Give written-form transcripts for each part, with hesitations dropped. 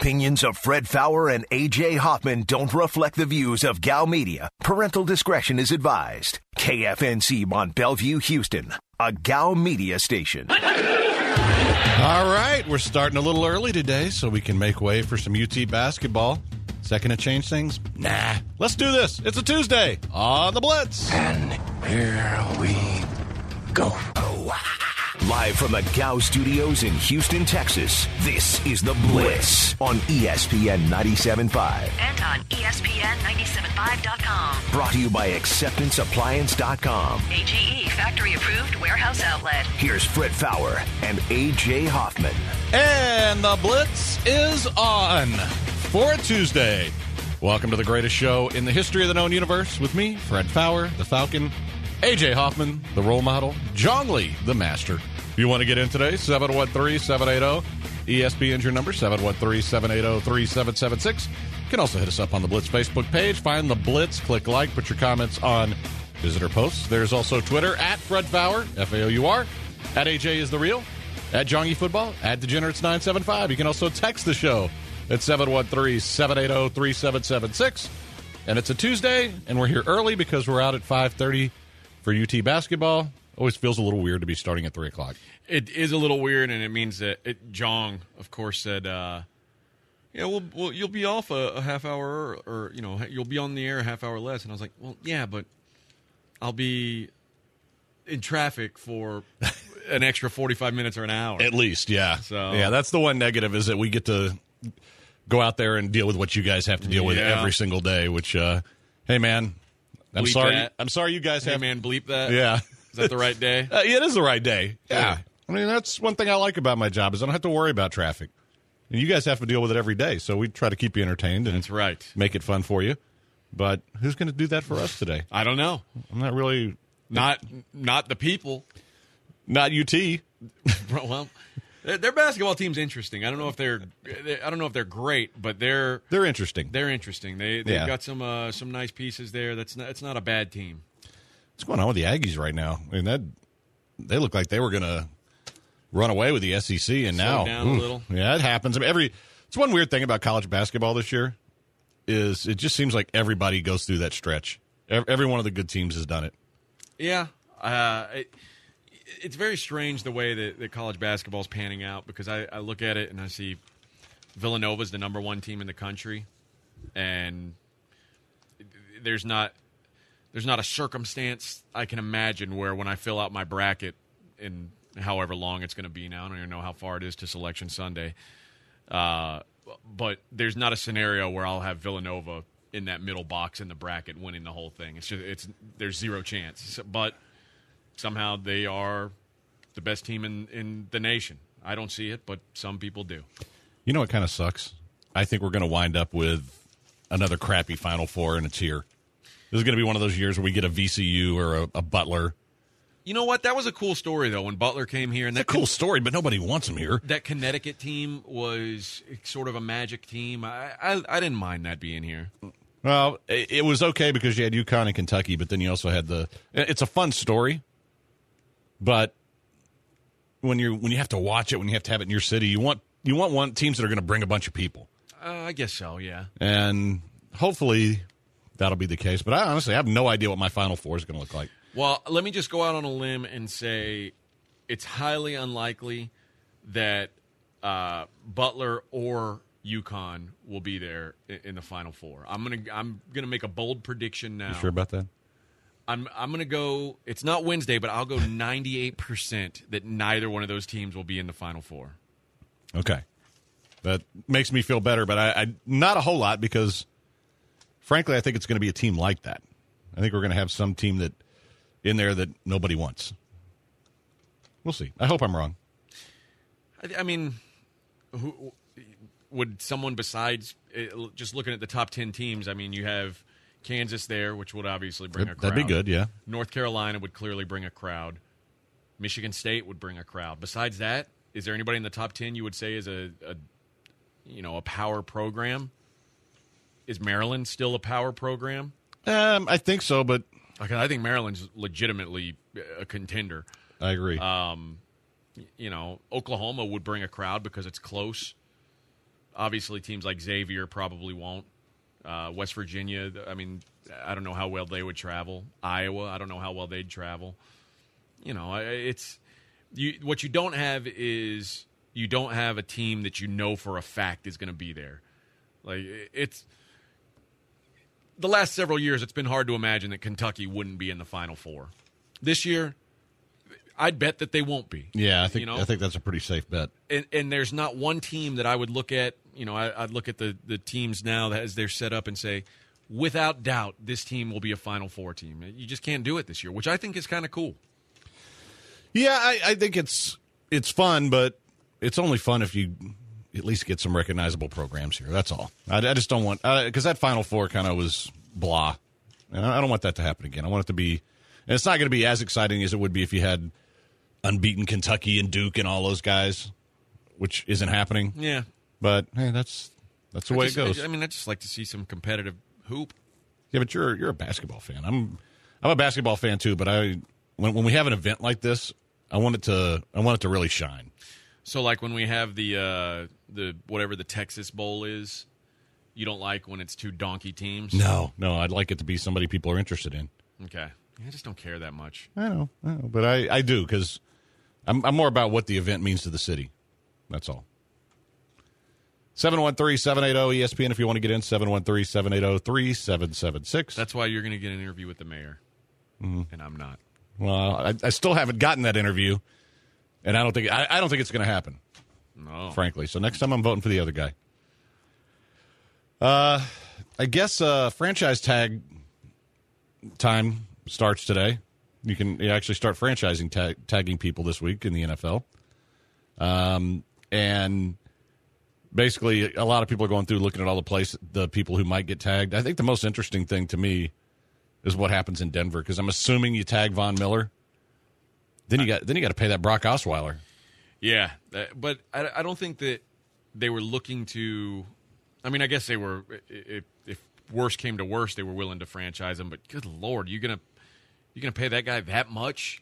opinions of Fred Fowler and A.J. Hoffman don't reflect the views of Gal Media. Parental discretion is advised. KFNC Mont Bellevue, Houston, a Gal Media station. All right, we're starting a little early today so we can make way for some UT basketball. Second to change things? Nah. Let's do this. It's a Tuesday on the Blitz. And here we go. Live from the Gow Studios in Houston, Texas, this is The Blitz on ESPN 97.5. And on ESPN975.com. Brought to you by AcceptanceAppliance.com. AGE factory-approved warehouse outlet. Here's Fred Fowler and A.J. Hoffman. And the Blitz is on for a Tuesday. Welcome to the greatest show in the history of the known universe with me, Fred Fowler, the Falcon, A.J. Hoffman, the role model, John Lee, the master. If you want to get in today, 713-780-ESPN's your number, 713-780-3776. You can also hit us up on the Blitz Facebook page. Find the Blitz, click like, put your comments on visitor posts. There's also Twitter, at Fred Fowler, F-A-O-U-R, at AJ is the real, at Jongy Football, at Degenerates975. You can also text the show at 713-780-3776. And it's a Tuesday, and we're here early because we're out at 5:30 for UT basketball. Always feels a little weird to be starting at 3 o'clock. It is a little weird, and it means that Jong, of course, said, "Yeah, well, you'll be off a half hour, or you'll be on the air a half hour less." And I was like, "Well, yeah, but I'll be in traffic for an extra 45 minutes or an hour at least." Yeah, so yeah, that's the one negative, is that we get to go out there and deal with what you guys have to deal with every single day. Which, hey, man, I'm bleep sorry. That. I'm sorry you guys have. Hey, man, bleep that. Yeah. Is that the right day? It is the right day. Yeah. Good. I mean, that's one thing I like about my job is I don't have to worry about traffic. And you guys have to deal with it every day, so we try to keep you entertained and that's right. Make it fun for you. But who's going to do that for us today? I don't know. I'm not really not the people. Not UT. Well, their basketball team's interesting. I don't know if they're great, but they're interesting. They're interesting. They've got some nice pieces there. It's not a bad team. What's going on with the Aggies right now? I mean, they look like they were going to run away with the SEC, and slow now down a little. Yeah, it happens. I mean, it's one weird thing about college basketball this year is it just seems like everybody goes through that stretch. Every one of the good teams has done it. Yeah, it's very strange the way that college basketball is panning out, because I look at it and I see Villanova's the number one team in the country, and there's not a circumstance I can imagine where when I fill out my bracket in however long it's going to be now, I don't even know how far it is to Selection Sunday, but there's not a scenario where I'll have Villanova in that middle box in the bracket winning the whole thing. There's zero chance. But somehow they are the best team in the nation. I don't see it, but some people do. You know what kind of sucks? I think we're going to wind up with another crappy Final Four, and it's here. This is going to be one of those years where we get a VCU or a Butler. You know what? That was a cool story, though, when Butler came here. And it's a cool story, but nobody wants him here. That Connecticut team was sort of a magic team. I didn't mind that being here. Well, it was okay because you had UConn and Kentucky, but then you also had it's a fun story, but when you have to watch it, when you have to have it in your city, you want teams that are going to bring a bunch of people. I guess so, yeah. And hopefully that'll be the case. But I honestly have no idea what my Final Four is going to look like. Well, let me just go out on a limb and say it's highly unlikely that Butler or UConn will be there in the Final Four. I'm gonna make a bold prediction now. You sure about that? I'm gonna go. It's not Wednesday, but I'll go 98% that neither one of those teams will be in the Final Four. Okay, that makes me feel better, but I not a whole lot, because frankly, I think it's going to be a team like that. I think we're going to have some team that in there that nobody wants. We'll see. I hope I'm wrong. I mean, would someone besides just looking at the top 10 teams? I mean, you have Kansas there, which would obviously bring a crowd. That'd be good, yeah. North Carolina would clearly bring a crowd. Michigan State would bring a crowd. Besides that, is there anybody in the top 10 you would say is a power program? Is Maryland still a power program? I think so, but I think Maryland's legitimately a contender. I agree. Oklahoma would bring a crowd because it's close. Obviously, teams like Xavier probably won't. West Virginia, I mean, I don't know how well they would travel. Iowa, I don't know how well they'd travel. You know, what you don't have is you don't have a team that you know for a fact is going to be there. Like, it's the last several years, it's been hard to imagine that Kentucky wouldn't be in the Final Four. This year, I'd bet that they won't be. Yeah, I think that's a pretty safe bet. And there's not one team that I would look at. You know, I'd look at the teams now as they're set up and say, without doubt, this team will be a Final Four team. You just can't do it this year, which I think is kind of cool. Yeah, I think it's fun, but it's only fun if you at least get some recognizable programs here. That's all. I just don't want – because that Final Four kind of was blah. And I don't want that to happen again. I want it to be – and it's not going to be as exciting as it would be if you had unbeaten Kentucky and Duke and all those guys, which isn't happening. Yeah. But, hey, that's the way it goes. I mean, I just like to see some competitive hoop. Yeah, but you're a basketball fan. I'm a basketball fan too, but when we have an event like this, I want it to really shine. So, like when we have the whatever the Texas Bowl is, you don't like when it's two donkey teams? No, I'd like it to be somebody people are interested in. Okay, I just don't care that much. I know, but I do because I'm more about what the event means to the city. That's all. 713-780-ESPN if you want to get in, 713-780-3776. That's why you're going to get an interview with the mayor, and I'm not. Well, I still haven't gotten that interview, and I don't think it's going to happen. No, frankly. So next time I'm voting for the other guy. I guess franchise tag time starts today. You can actually start franchising tagging people this week in the NFL, and basically, a lot of people are going through looking at all the people who might get tagged. I think the most interesting thing to me is what happens in Denver because I'm assuming you tag Von Miller, then you got to pay that Brock Osweiler. Yeah, but I don't think that they were looking to. I mean, I guess they were. If worse came to worse, they were willing to franchise him. But good Lord, you gonna pay that guy that much?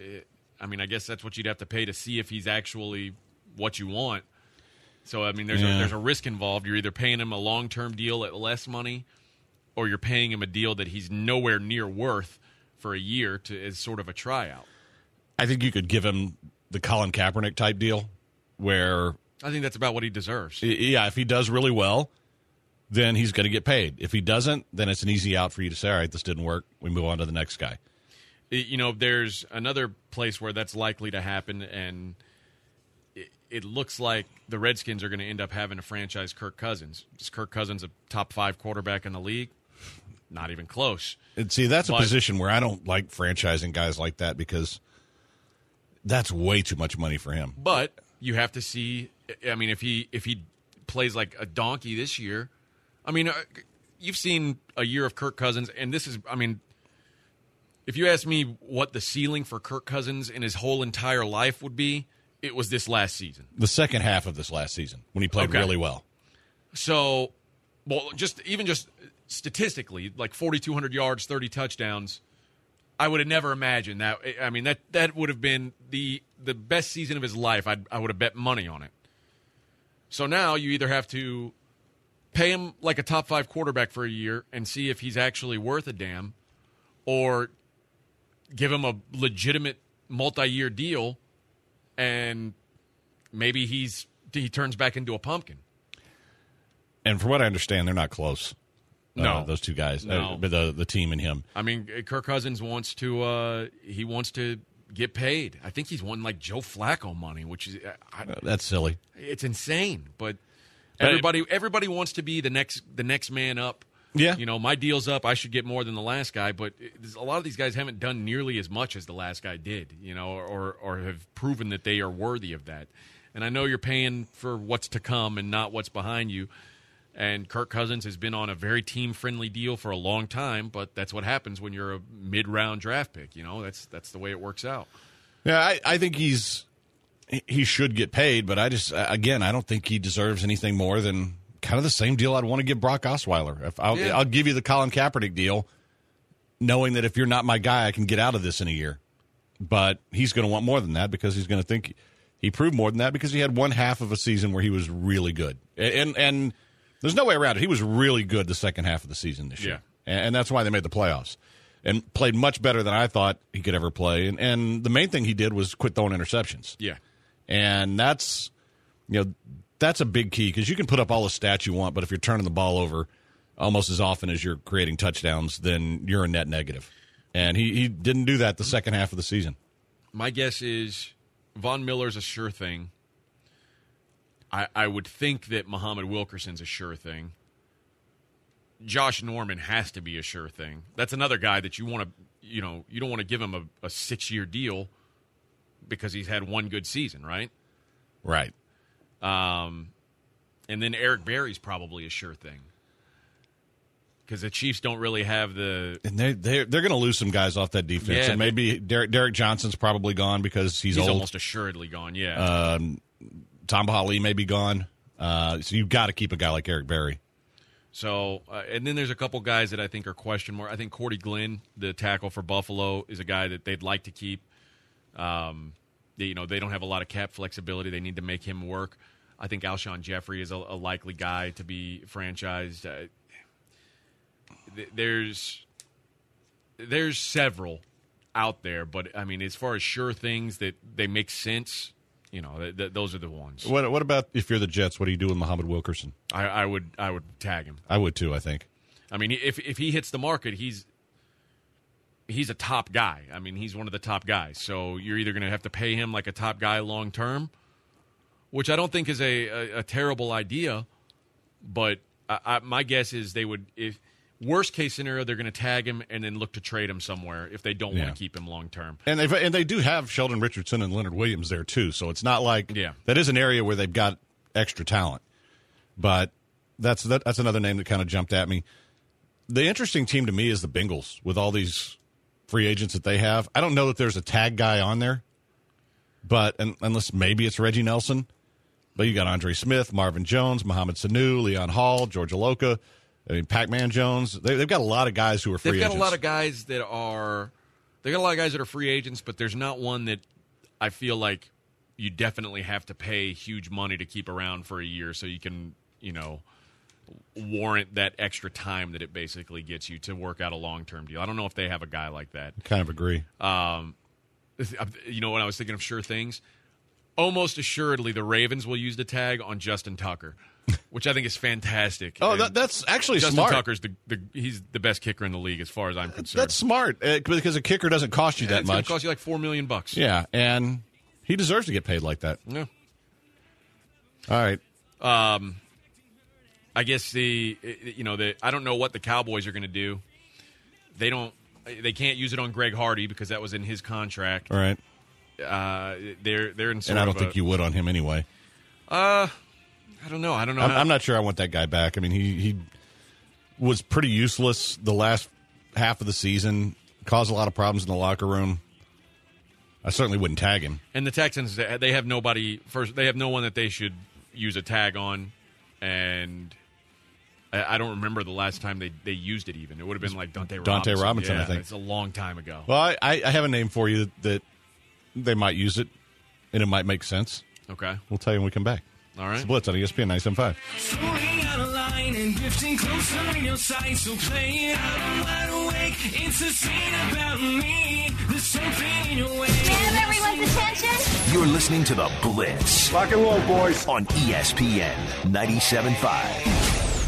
I mean, I guess that's what you'd have to pay to see if he's actually what you want. So, I mean, there's a risk involved. You're either paying him a long-term deal at less money or you're paying him a deal that he's nowhere near worth for a year as sort of a tryout. I think you could give him the Colin Kaepernick type deal where... I think that's about what he deserves. Yeah, if he does really well, then he's going to get paid. If he doesn't, then it's an easy out for you to say, all right, this didn't work. We move on to the next guy. You know, there's another place where that's likely to happen, and... It looks like the Redskins are going to end up having to franchise Kirk Cousins. Is Kirk Cousins a top 5 quarterback in the league? Not even close. And see, that's a position where I don't like franchising guys like that because that's way too much money for him. But you have to see. I mean, if he plays like a donkey this year, I mean, you've seen a year of Kirk Cousins, and this is. I mean, if you ask me what the ceiling for Kirk Cousins in his whole entire life would be. It was this last season. The second half of this last season when he played really well. So, well, just statistically, like 4,200 yards, 30 touchdowns, I would have never imagined that. I mean, that would have been the best season of his life. I would have bet money on it. So now you either have to pay him like a top 5 quarterback for a year and see if he's actually worth a damn, or give him a legitimate multi-year deal and maybe he turns back into a pumpkin. And from what I understand, they're not close. No, those two guys, no. The team and him. I mean, Kirk Cousins wants to get paid. I think he's won like Joe Flacco money, which is that's silly. It's insane, but everybody wants to be the next man up. Yeah, you know, my deal's up. I should get more than the last guy, but a lot of these guys haven't done nearly as much as the last guy did, you know, or have proven that they are worthy of that. And I know you're paying for what's to come and not what's behind you. And Kirk Cousins has been on a very team-friendly deal for a long time, but that's what happens when you're a mid-round draft pick. You know, that's the way it works out. Yeah, I think he should get paid, but I don't think he deserves anything more than kind of the same deal I'd want to give Brock Osweiler. I'll give you the Colin Kaepernick deal, knowing that if you're not my guy, I can get out of this in a year. But he's going to want more than that because he's going to think he proved more than that because he had one half of a season where he was really good. And there's no way around it. He was really good the second half of the season this year. And that's why they made the playoffs. And played much better than I thought he could ever play. And the main thing he did was quit throwing interceptions. Yeah. And that's a big key because you can put up all the stats you want, but if you're turning the ball over almost as often as you're creating touchdowns, then you're a net negative. And he didn't do that the second half of the season. My guess is Von Miller's a sure thing. I would think that Muhammad Wilkerson's a sure thing. Josh Norman has to be a sure thing. That's another guy that you want to, you don't want to give him a 6-year deal because he's had one good season, right? Right. And then Eric Berry's probably a sure thing because the Chiefs don't really have the. And they're going to lose some guys off that defense. Yeah, and maybe Derek Johnson's probably gone because he's old. Almost assuredly gone. Yeah. Tom Hawley may be gone. So you've got to keep a guy like Eric Berry. So, and then there's a couple guys that I think are question mark. I think Cordy Glenn, the tackle for Buffalo, is a guy that they'd like to keep. They don't have a lot of cap flexibility. They need to make him work. I think Alshon Jeffrey is a likely guy to be franchised. There's several out there, but I mean, as far as sure things that they make sense, those are the ones. What about if you're the Jets? What do you do with Muhammad Wilkerson? I would tag him. I would too. I think. I mean, if he hits the market, he's a top guy. I mean, he's one of the top guys. So you're either going to have to pay him like a top guy long term, which I don't think is a terrible idea. But my guess is they would, if worst case scenario, they're going to tag him and then look to trade him somewhere if they don't want to keep him long term. And they do have Sheldon Richardson and Leonard Williams there too. So it's not like that is an area where they've got extra talent. But that's another name that kind of jumped at me. The interesting team to me is the Bengals with all these free agents that they have. I don't know that there's a tag guy on there, but unless maybe it's Reggie Nelson. But you got Andre Smith, Marvin Jones, Mohamed Sanu, Leon Hall, George Aloka. I mean, Pac-Man Jones. They've got a lot of guys who are free agents. They've got a lot of guys that are free agents, but there's not one that I feel like you definitely have to pay huge money to keep around for a year so you can, warrant that extra time that it basically gets you to work out a long-term deal. I don't know if they have a guy like that. Kind of agree. When I was thinking of sure things, almost assuredly the Ravens will use the tag on Justin Tucker, which I think is fantastic. Oh, that's actually Justin smart. Tucker's he's the best kicker in the league as far as I'm concerned. That's smart because a kicker doesn't cost you that much. It's going to cost you like $4 million. Yeah, and he deserves to get paid like that. Yeah. All right. I guess I don't know what the Cowboys are going to do. They can't use it on Greg Hardy because that was in his contract. All right. They're in sort and I don't think you would on him anyway. I don't know. I'm not sure I want that guy back. I mean, he was pretty useless the last half of the season, caused a lot of problems in the locker room. I certainly wouldn't tag him. And the Texans, they have nobody first. They have no one that they should use a tag on, and I don't remember the last time they used it. Even it would have been like Dante Robinson. I think it's a long time ago. Well, I have a name for you that they might use it, and it might make sense. Okay, we'll tell you when we come back. All right. It's the Blitz on ESPN 97.5. Swinging out of line and drifting closer in your sight. So play it out, I'm wide awake. It's a scene about me. There's something in your way. Have everyone's attention? You're listening to The Blitz. Rock and roll, boys. On ESPN 97.5.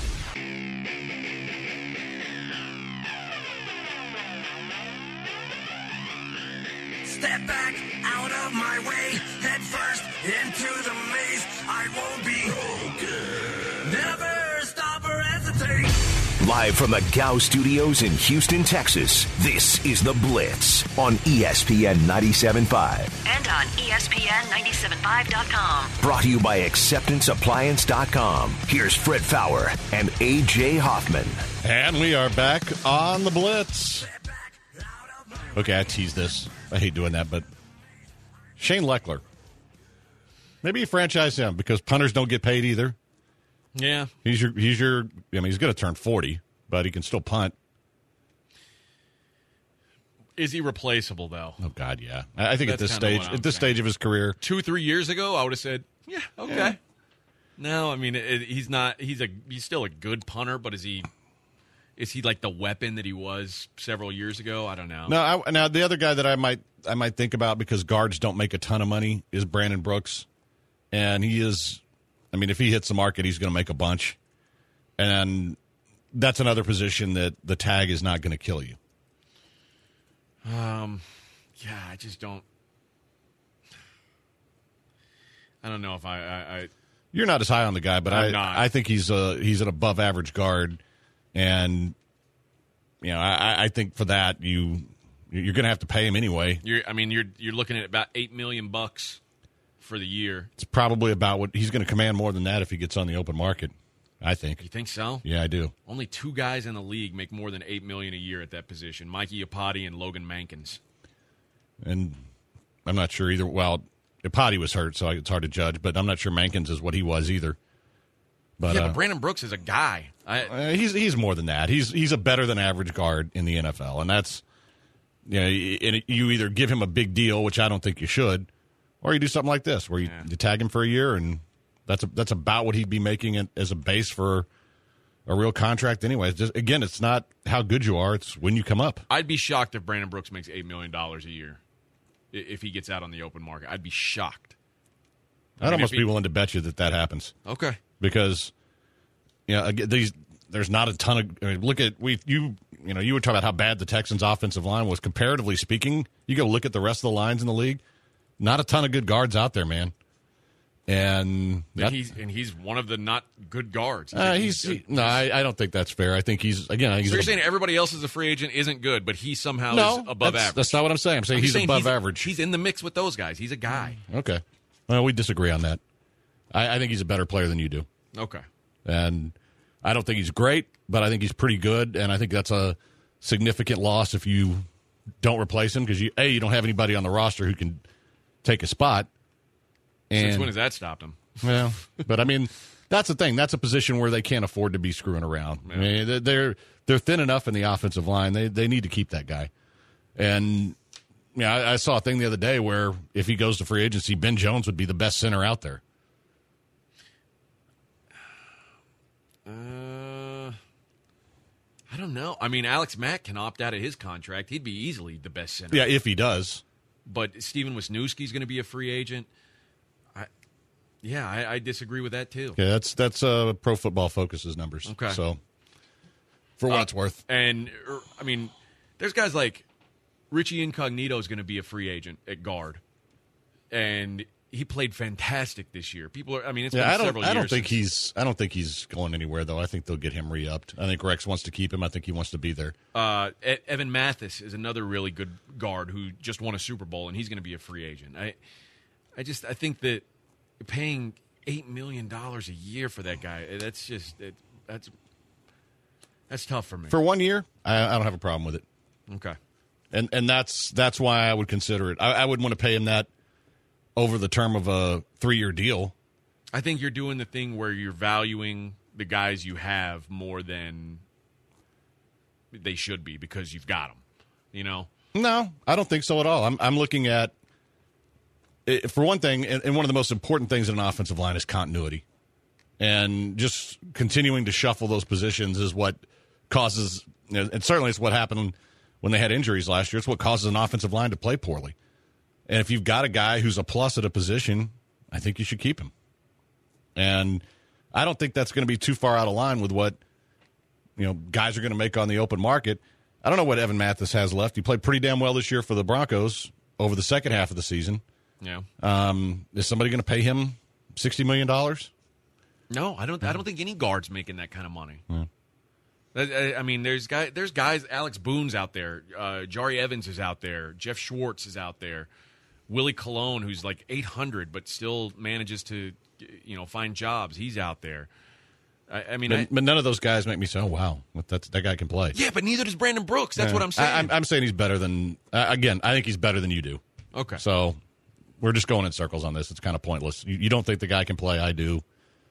Step back out of my way. Head first into the maze. I won't be broken. Never stop or hesitate. Live from the Gow Studios in Houston, Texas, this is The Blitz on ESPN 97.5. And on ESPN975.com. Brought to you by AcceptanceAppliance.com. Here's Fred Fowler and A.J. Hoffman. And we are back on The Blitz. Okay, I teased this. I hate doing that, but Shane Leckler. Maybe you franchise him because punters don't get paid either. Yeah. He's your he's going to turn 40, but he can still punt. Is he replaceable, though? Oh, God, yeah. I think at That's this kinda stage, what I'm at this saying. stage of his career, 2-3 years ago, I would have said, yeah, okay. Yeah. No, I mean, he's not. He's still a good punter, but is he like the weapon that he was several years ago? I don't know. No, now the other guy that I might think about, because guards don't make a ton of money, is Brandon Brooks, and he is. I mean, if he hits the market, he's going to make a bunch, and that's another position that the tag is not going to kill you. Yeah, I just don't. I don't know if I You're not as high on the guy, but I'm not. I think he's an above average guard, and I think for that you're going to have to pay him anyway. You're looking at about $8 million for the year. It's probably about what he's going to command more than that if he gets on the open market. I think. You think so? Yeah, I do. Only 2 guys in the league make more than $8 million a year at that position: Mikey Iupati and Logan Mankins. And I'm not sure either. Well, Iupati was hurt, so it's hard to judge. But I'm not sure Mankins is what he was either. But, But Brandon Brooks is a guy. he's more than that. He's a better than average guard in the NFL, and that's and you either give him a big deal, which I don't think you should, or you do something like this where you tag him for a year, and that's about what he'd be making as a base for a real contract anyway. Again, it's not how good you are; it's when you come up. I'd be shocked if Brandon Brooks makes $8 million a year if he gets out on the open market. I'd be shocked. I'd almost be willing to bet you that happens. Okay. Because there's not a ton of. I mean, look at you were talking about how bad the Texans' offensive line was. Comparatively speaking, you go look at the rest of the lines in the league. Not a ton of good guards out there, man. And he's one of the not good guards. I don't think that's fair. I think he's So you're saying everybody else as a free agent isn't good, but he somehow is above average. That's not what I'm saying. I'm saying he's above average. He's in the mix with those guys. He's a guy. Okay. Well, we disagree on that. I think he's a better player than you do. Okay. And I don't think he's great, but I think he's pretty good, and I think that's a significant loss if you don't replace him because you don't have anybody on the roster who can take a spot. And, Since when has that stopped him? Well, but I mean, that's the thing. That's a position where they can't afford to be screwing around. Yeah. I mean, they're thin enough in the offensive line. They need to keep that guy. And I saw a thing the other day where if he goes to free agency, Ben Jones would be the best center out there. I don't know. I mean, Alex Mack can opt out of his contract. He'd be easily the best center. Yeah, if he does. But Steven Wisniewski's going to be a free agent. I disagree with that too. Yeah, that's Pro Football Focus's numbers. Okay. So, for what it's worth. And, I mean, there's guys like Richie Incognito is going to be a free agent at guard. And he played fantastic this year. It's been several years. I don't think he's going anywhere though. I think they'll get him re-upped. I think Rex wants to keep him. I think he wants to be there. Evan Mathis is another really good guard who just won a Super Bowl, and he's going to be a free agent. I think that paying $8 million a year for that guy, that's tough for me. For 1 year, I don't have a problem with it. Okay. And that's why I would consider it. I wouldn't want to pay him that over the term of a 3-year deal. I think you're doing the thing where you're valuing the guys you have more than they should be because you've got them, No, I don't think so at all. I'm looking at, for one thing, and one of the most important things in an offensive line is continuity. And just continuing to shuffle those positions is what causes, and certainly it's what happened when they had injuries last year. It's what causes an offensive line to play poorly. And if you've got a guy who's a plus at a position, I think you should keep him. And I don't think that's going to be too far out of line with what guys are going to make on the open market. I don't know what Evan Mathis has left. He played pretty damn well this year for the Broncos over the second half of the season. Yeah. Is somebody going to pay him $60 million? No, I don't think any guard's making that kind of money. Yeah. I mean, there's guys. Alex Boone's out there. Jari Evans is out there. Jeff Schwartz is out there. Willie Colon, who's like 800 but still manages to, find jobs. He's out there. But none of those guys make me say, "Oh wow, that guy can play." Yeah, but neither does Brandon Brooks. That's what I'm saying. I'm saying he's better than. Again, I think he's better than you do. Okay. So we're just going in circles on this. It's kind of pointless. You don't think the guy can play? I do.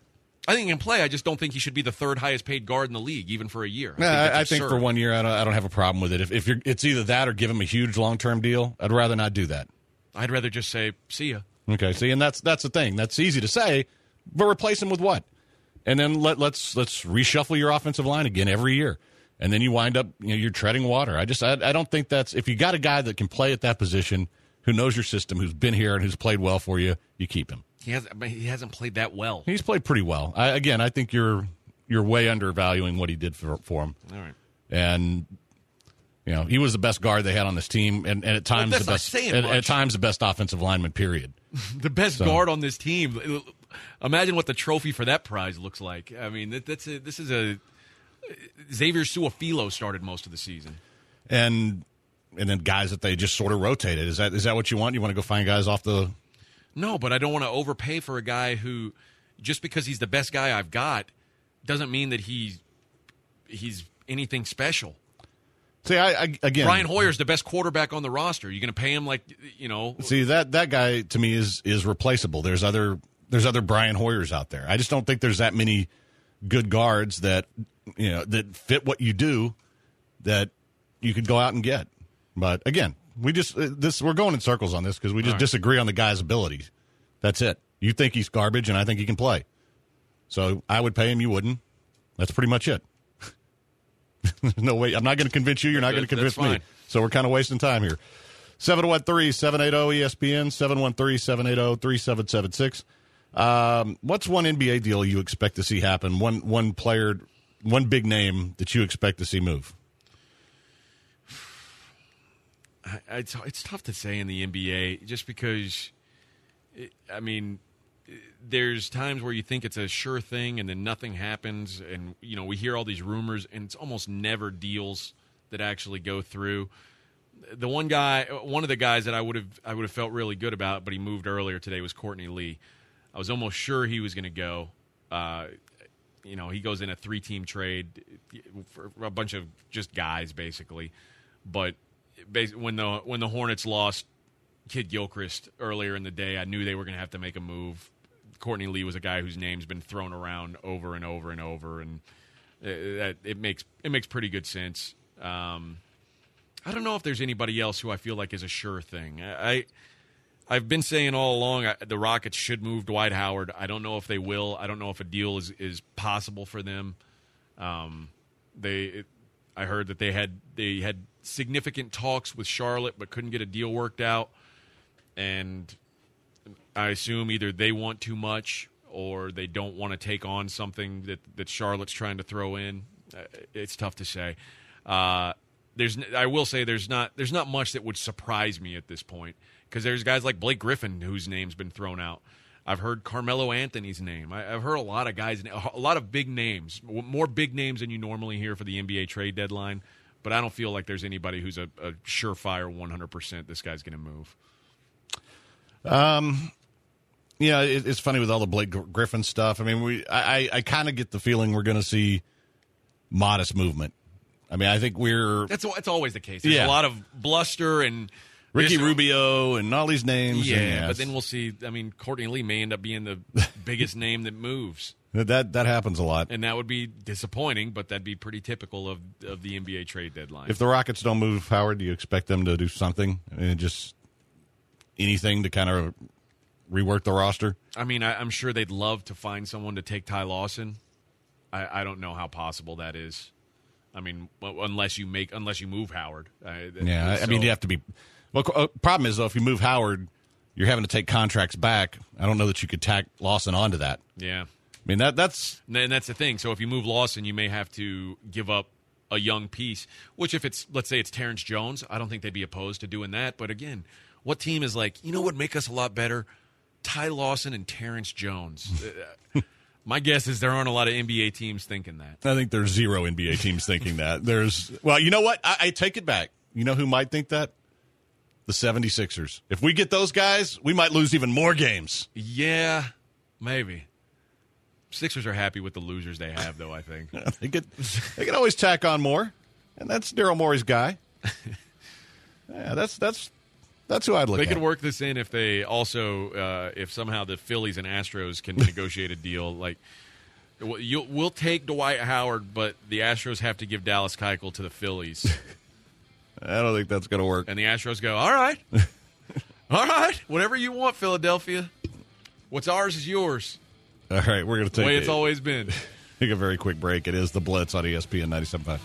I think he can play. I just don't think he should be the third highest paid guard in the league, even for a year. I think for 1 year, I don't have a problem with it. If it's either that or give him a huge long-term deal, I'd rather not do that. I'd rather just say, see ya. Okay, see, and that's the thing. That's easy to say, but replace him with what? And then let's reshuffle your offensive line again every year. And then you wind up, you're treading water. I don't think that's, if you got a guy that can play at that position, who knows your system, who's been here and who's played well for you, you keep him. He hasn't played that well. He's played pretty well. I think you're way undervaluing what he did for him. All right. And he was the best guard they had on this team, and at times at times the best offensive lineman. Period. The best guard on this team. Imagine what the trophy for that prize looks like. I mean, this is a Xavier Su'a-Filo started most of the season, and then guys that they just sort of rotated. Is that what you want? You want to go find guys off the? No, but I don't want to overpay for a guy who, just because he's the best guy I've got, doesn't mean that he's anything special. See, again, Brian Hoyer's the best quarterback on the roster. You're going to pay him See, that guy to me is replaceable. There's other Brian Hoyers out there. I just don't think there's that many good guards that that fit what you do that you could go out and get. But again, we're going in circles on this because we just disagree on the guy's abilities. That's it. You think he's garbage, and I think he can play. So I would pay him. You wouldn't. That's pretty much it. No way. I'm not going to convince you. You're not going to convince me. So we're kind of wasting time here. 713-780-ESPN, 713-780-3776. What's one NBA deal you expect to see happen? One player, one big name that you expect to see move? It's tough to say in the NBA just because, there's times where you think it's a sure thing and then nothing happens, and we hear all these rumors, and it's almost never deals that actually go through. The one of the guys that I would have felt really good about, but he moved earlier today, was Courtney Lee. I was almost sure he was going to go. He goes in a 3-team trade for a bunch of just guys basically, but when the Hornets lost Kid Gilchrist earlier in the day, I knew they were going to have to make a move. Courtney Lee was a guy whose name's been thrown around over and over and over, and it makes pretty good sense. I don't know if there's anybody else who I feel like is a sure thing. I've been saying all along the Rockets should move Dwight Howard. I don't know if they will. I don't know if a deal is possible for them. I heard that they had significant talks with Charlotte but couldn't get a deal worked out, and I assume either they want too much or they don't want to take on something that Charlotte's trying to throw in. It's tough to say. I will say there's not much that would surprise me at this point, because there's guys like Blake Griffin whose name's been thrown out. I've heard Carmelo Anthony's name. I've heard a lot of guys, a lot of big names, more big names than you normally hear for the NBA trade deadline. But I don't feel like there's anybody who's a surefire 100% this guy's going to move. It's funny with all the Blake Griffin stuff. I kind of get the feeling we're going to see modest movement. I think that's always the case. There's a lot of bluster and Ricky Rubio and all these names. Yeah, but then we'll see. Courtney Lee may end up being the biggest name that moves. That happens a lot. And that would be disappointing, but that'd be pretty typical of the NBA trade deadline. If the Rockets don't move Howard, do you expect them to do something? Just anything to kind of rework the roster? I'm sure they'd love to find someone to take Ty Lawson. I don't know how possible that is. Unless you move Howard. You have to be. Well, problem is though, if you move Howard, you're having to take contracts back. I don't know that you could tack Lawson onto that. Yeah, that's the thing. So if you move Lawson, you may have to give up a young piece. Which let's say it's Terrence Jones, I don't think they'd be opposed to doing that. But again, what team is like, what would make us a lot better? Ty Lawson and Terrence Jones. My guess is there aren't a lot of NBA teams thinking that. I think there's zero NBA teams thinking that. Well, you know what? I take it back. You know who might think that? The 76ers. If we get those guys, we might lose even more games. Yeah, maybe. Sixers are happy with the losers they have, though, I think. They could always tack on more, and that's Daryl Morey's guy. Yeah, that's who I'd look at. They could work this in if they also if somehow the Phillies and Astros can negotiate a deal. Like We'll take Dwight Howard, but the Astros have to give Dallas Keuchel to the Phillies. I don't think that's going to work. And the Astros go, all right. All right. Whatever you want, Philadelphia. What's ours is yours. All right, we're going to take the way it's always been. Take a very quick break. It is The Blitz on ESPN 97.5.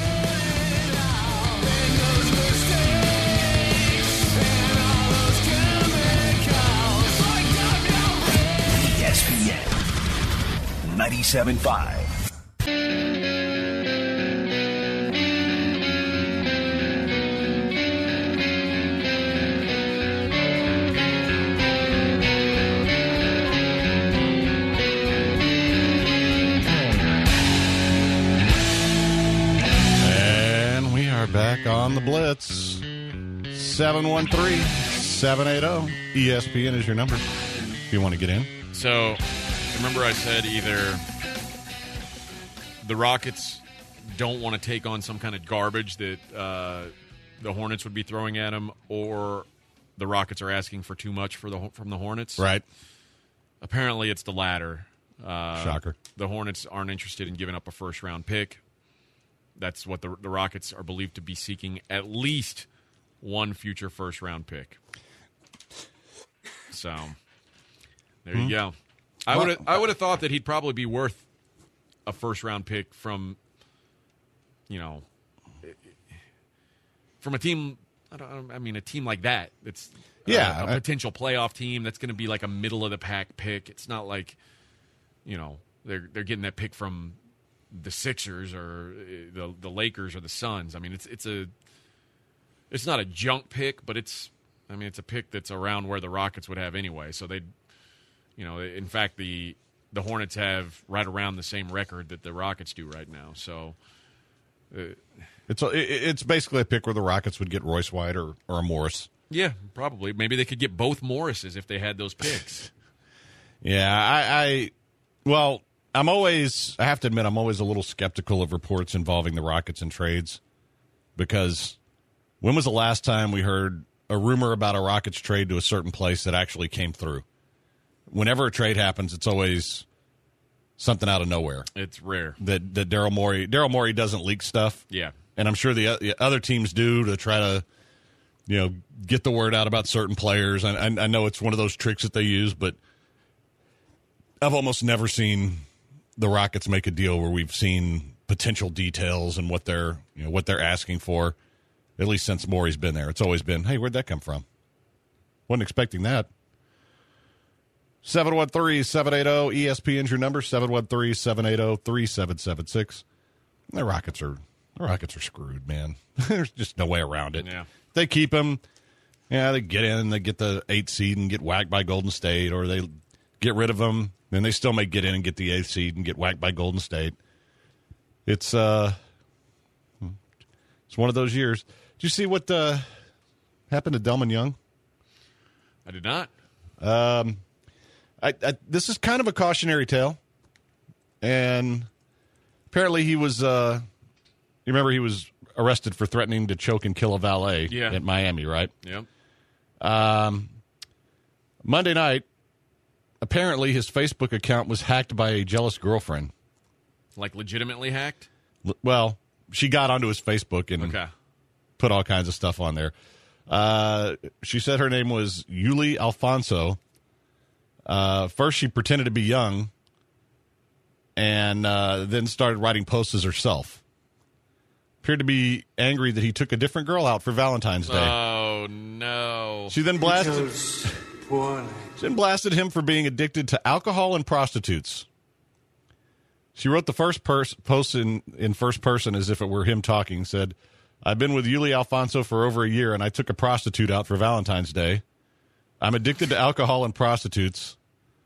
ESPN 97.5. Back on the Blitz. 713-780. ESPN is your number if you want to get in. So, remember I said either the Rockets don't want to take on some kind of garbage that the Hornets would be throwing at them, or the Rockets are asking for too much from the Hornets. Right. Apparently it's the latter. Shocker. The Hornets aren't interested in giving up a first-round pick. That's what the Rockets are believed to be seeking, at least one future first-round pick. So, there you go. I would have thought that he'd probably be worth a first-round pick from a team. A team like that. It's a potential playoff team that's going to be like a middle-of-the-pack pick. It's not like they're getting that pick from the Sixers or the Lakers or the Suns. I mean, it's not a junk pick, but it's a pick that's around where the Rockets would have anyway. So in fact, the Hornets have right around the same record that the Rockets do right now. So it's basically a pick where the Rockets would get Royce White or a Morris. Yeah, probably. Maybe they could get both Morrises if they had those picks. Yeah, I have to admit, I'm always a little skeptical of reports involving the Rockets and trades, because when was the last time we heard a rumor about a Rockets trade to a certain place that actually came through? Whenever a trade happens, it's always something out of nowhere. It's rare. That Daryl Morey doesn't leak stuff. Yeah. And I'm sure the other teams do to try to, get the word out about certain players. I know it's one of those tricks that they use, but I've almost never seen the Rockets make a deal where we've seen potential details and what they're asking for, at least since Morey's been there. It's always been, hey, where'd that come from? Wasn't expecting that. 713-780 ESPN's your number, 713-780-3776. The Rockets are screwed, man. There's just no way around it. Yeah. They keep him. Yeah, they get in and they get the 8th seed and get whacked by Golden State, or they get rid of him. Then they still may get in and get the 8th seed and get whacked by Golden State. It's one of those years. Did you see what happened to Delman Young? I did not. This is kind of a cautionary tale. And apparently he was, you remember he was arrested for threatening to choke and kill a valet at Miami, right? Yep. Monday night, apparently his Facebook account was hacked by a jealous girlfriend. Like legitimately hacked? Well, she got onto his Facebook and put all kinds of stuff on there. She said her name was Yuli Alfonso. First, she pretended to be young and then started writing posts as herself. Appeared to be angry that he took a different girl out for Valentine's Day. Oh, no. She then blasted him for being addicted to alcohol and prostitutes. She wrote the first post in first person as if it were him talking, said, I've been with Yuli Alfonso for over a year, and I took a prostitute out for Valentine's Day. I'm addicted to alcohol and prostitutes.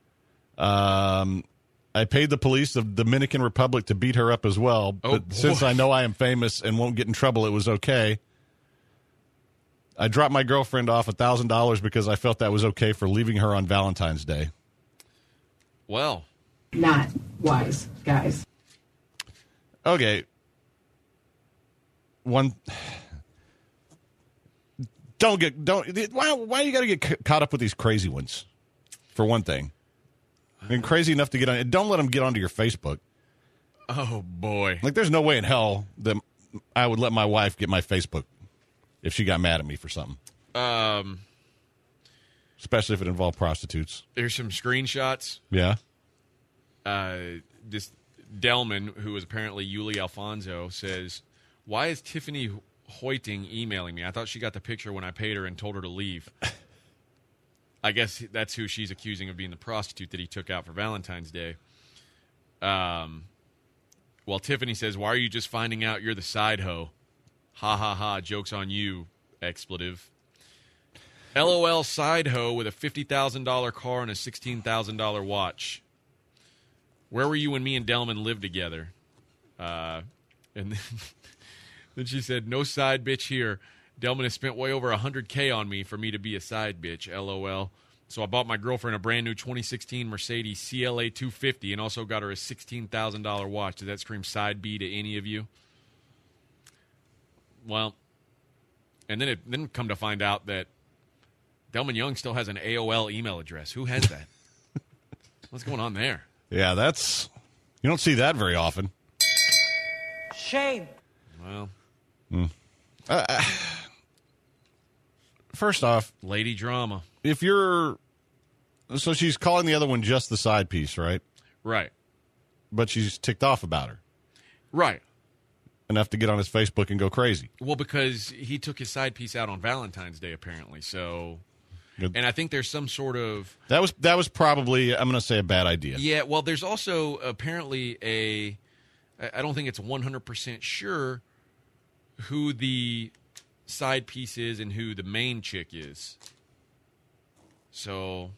I paid the police of the Dominican Republic to beat her up as well, but since I know I am famous and won't get in trouble, it was okay. I dropped my girlfriend off $1,000 because I felt that was okay for leaving her on Valentine's Day. Well. Not wise, guys. Okay. Why you got to get caught up with these crazy ones? For one thing. And crazy enough to get on. Don't let them get onto your Facebook. Oh, boy. Like, there's no way in hell that I would let my wife get my Facebook if she got mad at me for something. Especially if it involved prostitutes. There's some screenshots. Yeah. This Delman, who is apparently Yuli Alfonso, says, "Why is Tiffany Hoiting emailing me? I thought she got the picture when I paid her and told her to leave." I guess that's who she's accusing of being the prostitute that he took out for Valentine's Day. Well, Tiffany says, "Why are you just finding out you're the side hoe? Ha ha ha, joke's on you, expletive. LOL side hoe with a $50,000 car and a $16,000 watch. Where were you when me and Delman lived together?" And then she said, "No side bitch here. Delman has spent way over $100K on me for me to be a side bitch, LOL. So I bought my girlfriend a brand new 2016 Mercedes CLA 250 and also got her a $16,000 watch. Does that scream side B to any of you?" Well, and then come to find out that Delman Young still has an AOL email address. Who has that? What's going on there? Yeah, you don't see that very often. Shame. Well, first off, lady drama. So she's calling the other one just the side piece, right? Right. But she's ticked off about her. Right. Enough to get on his Facebook and go crazy. Well, because he took his side piece out on Valentine's Day, apparently. So, and I think there's some sort of... That was probably, I'm going to say, a bad idea. Yeah, well, there's also apparently I don't think it's 100% sure who the side piece is and who the main chick is. So,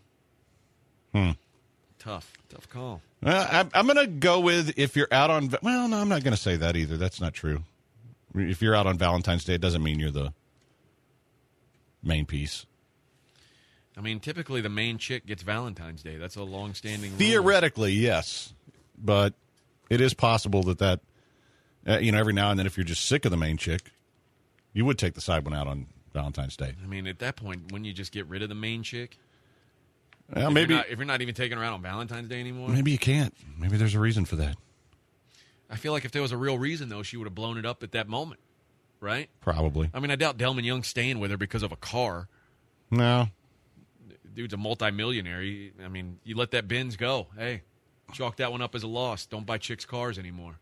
tough call. I'm going to go with if you're out on... Well, no, I'm not going to say that either. That's not true. If you're out on Valentine's Day, it doesn't mean you're the main piece. I mean, typically the main chick gets Valentine's Day. That's a long-standing rule. Theoretically, yes. But it is possible that every now and then if you're just sick of the main chick, you would take the side one out on Valentine's Day. I mean, at that point, wouldn't you just get rid of the main chick? Well, if maybe you're not even taking her out on Valentine's Day anymore? Maybe you can't. Maybe there's a reason for that. I feel like if there was a real reason, though, she would have blown it up at that moment, right? Probably. I mean, I doubt Delman Young's staying with her because of a car. No. Dude's a multimillionaire. I mean, you let that Benz go. Hey, chalk that one up as a loss. Don't buy chicks' cars anymore.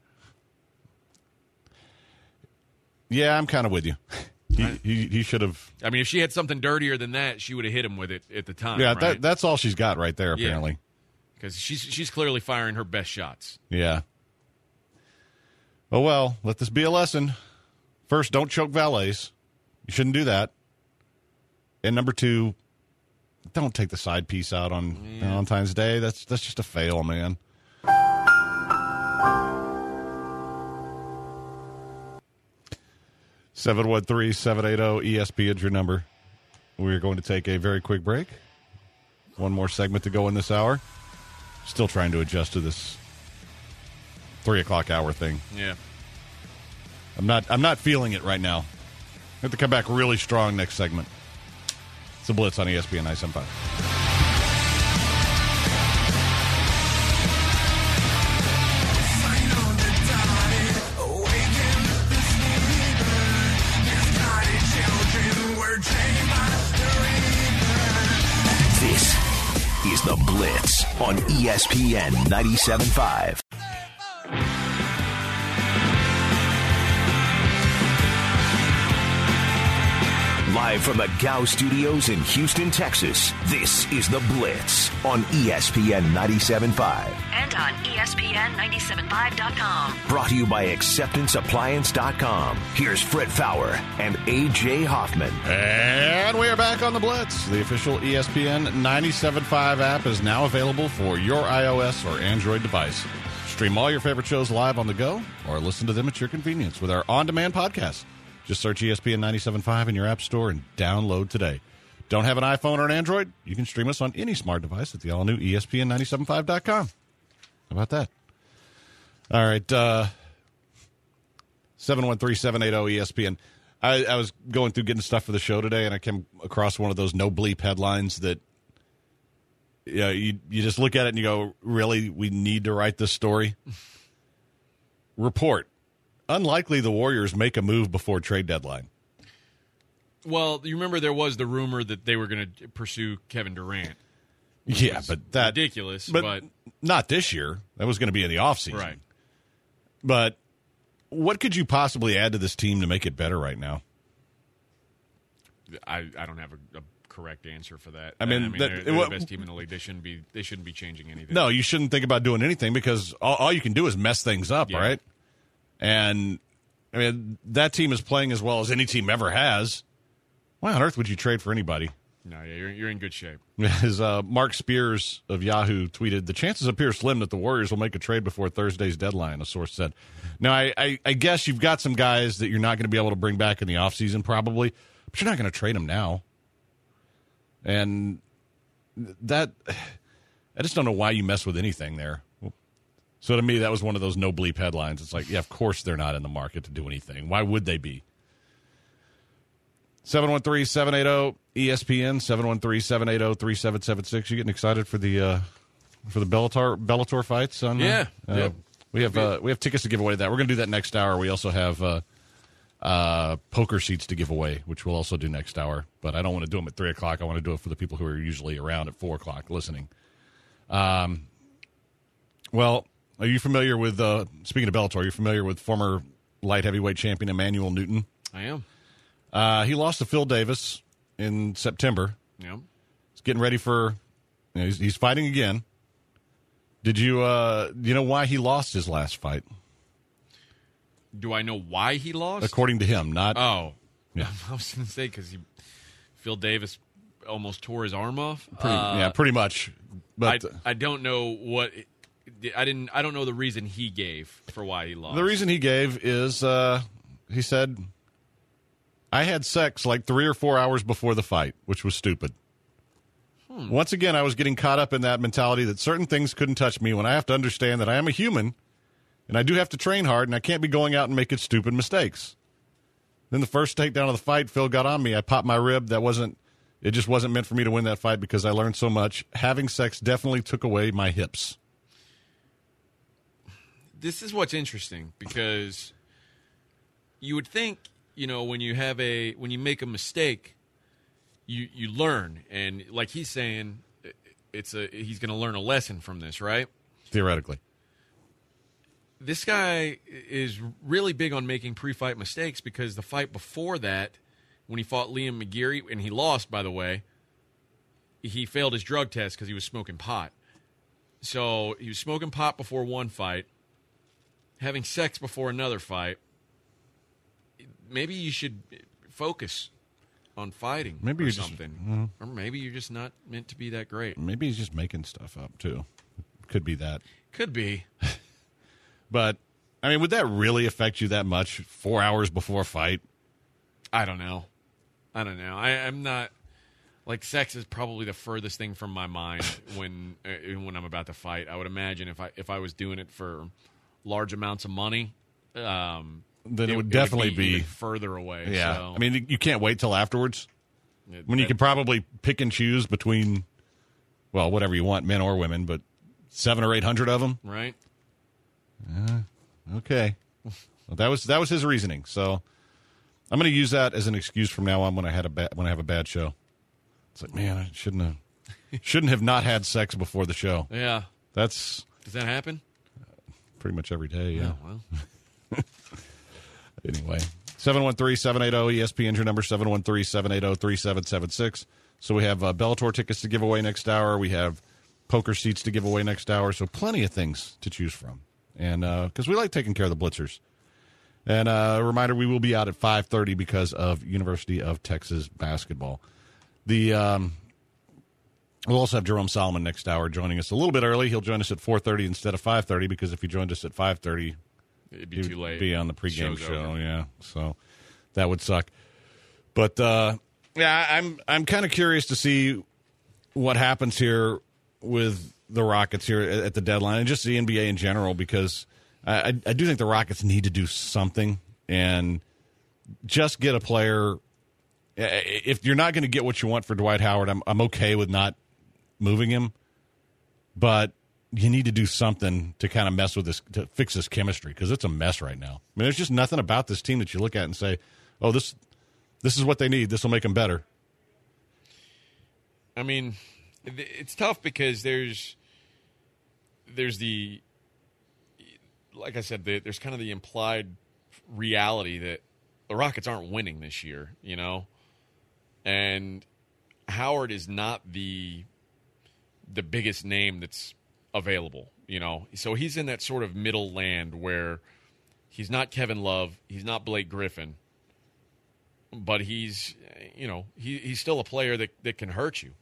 Yeah, I'm kind of with you. He should have. I mean, if she had something dirtier than that, she would have hit him with it at the time. Yeah, right? that's all she's got right there, apparently. Because she's clearly firing her best shots. Yeah. Oh, well, let this be a lesson. First, don't choke valets. You shouldn't do that. And number two, don't take the side piece out on Valentine's Day. That's just a fail, man. (713-780-ESP) is your number. We're going to take a very quick break. One more segment to go in this hour. Still trying to adjust to this 3 o'clock hour thing. Yeah. I'm not feeling it right now. I have to come back really strong next segment. It's the Blitz on ESPN 97.5. This is the Blitz on ESPN 97.5. Live from the Gow Studios in Houston, Texas, this is the Blitz on ESPN 97.5. And on ESPN975.com. Brought to you by AcceptanceAppliance.com. Here's Fred Fowler and A.J. Hoffman. And we are back on the Blitz. The official ESPN 97.5 app is now available for your iOS or Android device. Stream all your favorite shows live on the go or listen to them at your convenience with our on-demand podcast. Just search ESPN 97.5 in your app store and download today. Don't have an iPhone or an Android? You can stream us on any smart device at the all-new ESPN975.com. How about that? All right. 713-780-ESPN. I was going through getting stuff for the show today, and I came across one of those no-bleep headlines that you just look at it and you go, really, we need to write this story? Report. Unlikely the Warriors make a move before trade deadline. Well, you remember there was the rumor that they were going to pursue Kevin Durant. Yeah, but that ridiculous. But not this year. That was going to be in the offseason. Right. But what could you possibly add to this team to make it better right now? I don't have a correct answer for that. I mean, they're the best team in the league. They shouldn't be changing anything. No, you shouldn't think about doing anything because all you can do is mess things up, right? And I mean, that team is playing as well as any team ever has. Why on earth would you trade for anybody? No, you're in good shape. As Mark Spears of Yahoo tweeted, the chances appear slim that the Warriors will make a trade before Thursday's deadline, a source said. Now, I guess you've got some guys that you're not going to be able to bring back in the offseason probably, but you're not going to trade them now. And that, I just don't know why you mess with anything there. So to me, that was one of those no bleep headlines. It's like, yeah, of course they're not in the market to do anything. Why would they be? 713-780-ESPN, 713-780-3776. You getting excited for the Bellator fights? Yeah. We have tickets to give away to that. We're going to do that next hour. We also have poker seats to give away, which we'll also do next hour. But I don't want to do them at 3 o'clock. I want to do it for the people who are usually around at 4 o'clock listening. Well, are you familiar with, speaking of Bellator, are you familiar with former light heavyweight champion Emmanuel Newton? I am. He lost to Phil Davis in September. Yeah. He's getting ready for, he's fighting again. Did you know why he lost his last fight? Do I know why he lost? According to him, not. Oh. Yeah. I was going to say because Phil Davis almost tore his arm off. Pretty much. But I don't know what. I don't know the reason he gave for why he lost. The reason he gave is he said, I had sex like 3 or 4 hours before the fight, which was stupid. Once again, I was getting caught up in that mentality that certain things couldn't touch me when I have to understand that I am a human and I do have to train hard and I can't be going out and making stupid mistakes. Then the first takedown of the fight, Phil got on me. I popped my rib. It just wasn't meant for me to win that fight because I learned so much. Having sex definitely took away my hips. This is what's interesting because you would think, when you make a mistake, you learn, and like he's saying, he's going to learn a lesson from this, right? Theoretically. This guy is really big on making pre-fight mistakes because the fight before that, when he fought Liam McGeary, and he lost, by the way, he failed his drug test because he was smoking pot. So he was smoking pot before one fight, having sex before another fight. Maybe you should focus on fighting or something. Or maybe you're just not meant to be that great. Maybe he's just making stuff up, too. Could be that. Could be. But, I mean, would that really affect you that much 4 hours before a fight? I don't know. I'm not... Like, sex is probably the furthest thing from my mind when I'm about to fight. I would imagine if I was doing it for large amounts of money, then it would definitely be even further away. Yeah. So. I mean, you can't wait till afterwards when you can probably pick and choose between, well, whatever you want, men or women, but 700 or 800 of them. Right. Okay. Well, that was his reasoning. So I'm going to use that as an excuse from now on when I have a bad show. It's like, man, I shouldn't have not had sex before the show. Yeah. Does that happen? Pretty much every day, yeah. Oh, well. Anyway, 713-780-ESPN, your number, 713-780-3776. So we have Bellator tickets to give away next hour. We have poker seats to give away next hour. So plenty of things to choose from. And because we like taking care of the Blitzers. And a reminder, we will be out at 5:30 because of University of Texas basketball. We'll also have Jerome Solomon next hour joining us a little bit early. He'll join us at 4:30 instead of 5:30 because if he joined us at 5:30, it'd be too late. Be on the pregame show, over. Yeah. So that would suck. But yeah, I'm kind of curious to see what happens here with the Rockets here at the deadline and just the NBA in general because I do think the Rockets need to do something and just get a player. If you're not going to get what you want for Dwight Howard, I'm okay with not moving him. but you need to do something to kind of mess with this, to fix this chemistry, because it's a mess right now. I mean, there's just nothing about this team that you look at and say, oh, this is what they need. This will make them better. I mean, it's tough because there's the, like I said, there's kind of the implied reality that the Rockets aren't winning this year, you know? And Howard is not the biggest name that's available, you know? So he's in that sort of middle land where he's not Kevin Love, he's not Blake Griffin, but he's, you know, he's still a player that can hurt you.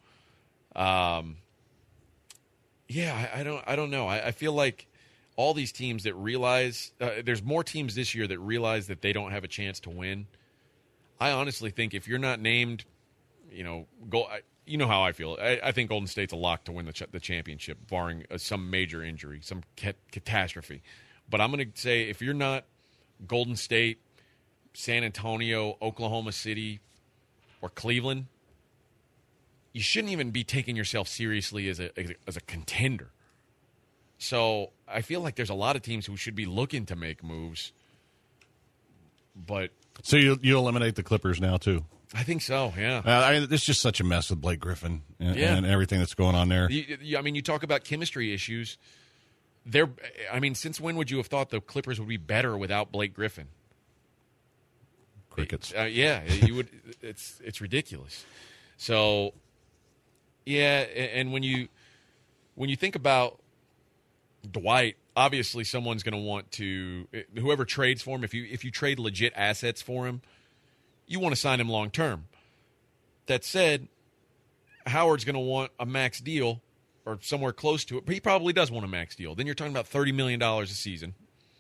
Yeah, I don't know. I feel like all these teams that realize there's more teams this year that realize that they don't have a chance to win. I honestly think if you're not named, you know, you know how I feel. I think Golden State's a lock to win the championship, barring some major injury, some catastrophe. But I'm going to say if you're not Golden State, San Antonio, Oklahoma City, or Cleveland, you shouldn't even be taking yourself seriously as a contender. So I feel like there's a lot of teams who should be looking to make moves. But so you eliminate the Clippers now too? I think so. Yeah. I mean, it's just such a mess with Blake Griffin and everything that's going on there. I mean, you talk about chemistry issues. I mean, since when would you have thought the Clippers would be better without Blake Griffin? Crickets. Yeah, you would. It's ridiculous. So, yeah, and when you think about Dwight, obviously someone's going to want to, whoever trades for him, if you trade legit assets for him, you want to sign him long term. That said, Howard's going to want a max deal or somewhere close to it, but he probably does want a max deal. Then you're talking about $30 million a season.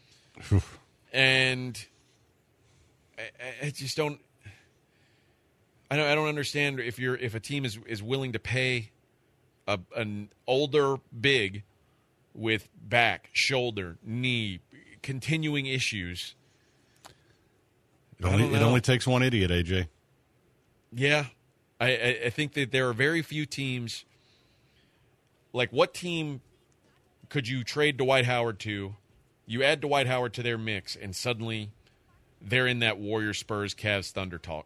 And I just don't. I don't understand if a team is willing to pay an older big with back, shoulder, knee, continuing issues. It only takes one idiot, AJ. Yeah, I think that there are very few teams. Like, what team could you trade Dwight Howard to? You add Dwight Howard to their mix, and suddenly they're in that Warriors, Spurs, Cavs, Thunder talk.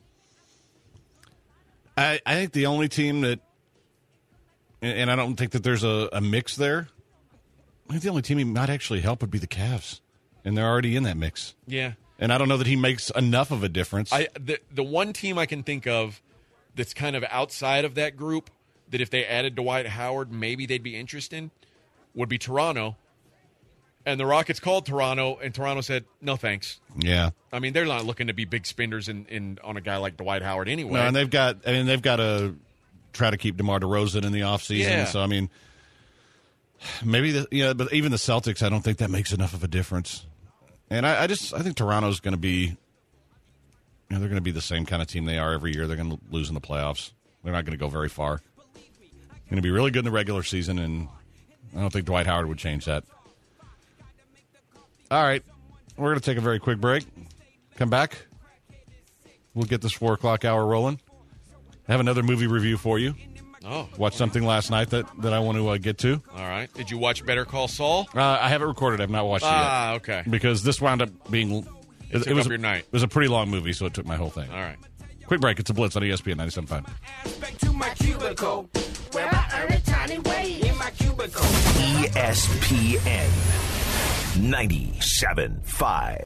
I think the only team that, and I don't think that there's a mix there, I think the only team he might actually help would be the Cavs, and they're already in that mix. Yeah. And I don't know that he makes enough of a difference. The one team I can think of that's kind of outside of that group that if they added Dwight Howard, maybe they'd be interested in, would be Toronto. And the Rockets called Toronto, and Toronto said, no thanks. Yeah. I mean, they're not looking to be big spenders on a guy like Dwight Howard anyway. No, and they've got to try to keep DeMar DeRozan in the offseason. Yeah. So, I mean, maybe, but even the Celtics, I don't think that makes enough of a difference. And I think Toronto's going to be, they're going to be the same kind of team they are every year. They're going to lose in the playoffs. They're not going to go very far. Going to be really good in the regular season, and I don't think Dwight Howard would change that. All right, we're going to take a very quick break. Come back. We'll get this 4 o'clock hour rolling. I have another movie review for you. Oh. Watched something last night that I want to get to. All right. Did you watch Better Call Saul? I have it recorded. I've not watched it yet. Ah, okay. Because this wound up being... It took up your night. It was a pretty long movie, so it took my whole thing. All right. Quick break. It's a Blitz on ESPN 97.5. Back to my cubicle, where I earn a tiny wage in my cubicle. ESPN 97.5.